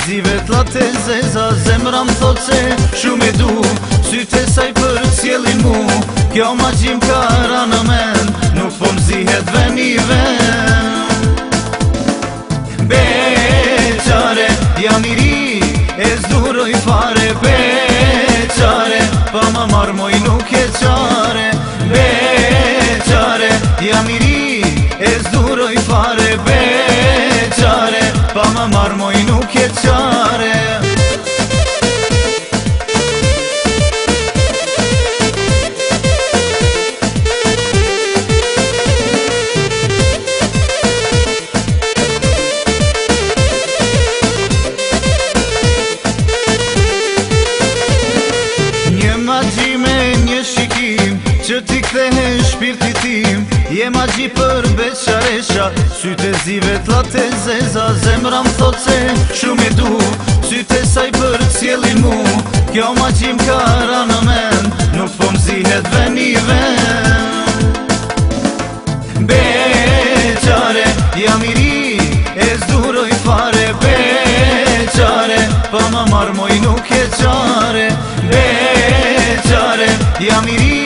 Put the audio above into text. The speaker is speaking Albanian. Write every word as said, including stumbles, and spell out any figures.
zive t'late zeza, zemra m'thot se shumë e du, syte saj për cjellin mu, kjo ma gjim ka ra në men, nuk po m'zihet ven i ven. Beqare, jam i ri, e zduroj fare, beqare, pa ma marr moj nuk e qare. Beqare, jam i ri, e zduroj fare, beqare, pa ma marr moj nuk e qare. Që t'i kthehe shpirti tim, je magji për beqaresha, syte zive t'late zeza, zemra m'thot se shumë e du, syte saj për cjellin mu, kjo magji m'ka ra në men, nuk po m'zihet ven i ven. Beqare, jam i ri, e zduroj fare, beqare, pa ma marr moj nuk e qare. Beqare, jam i ri,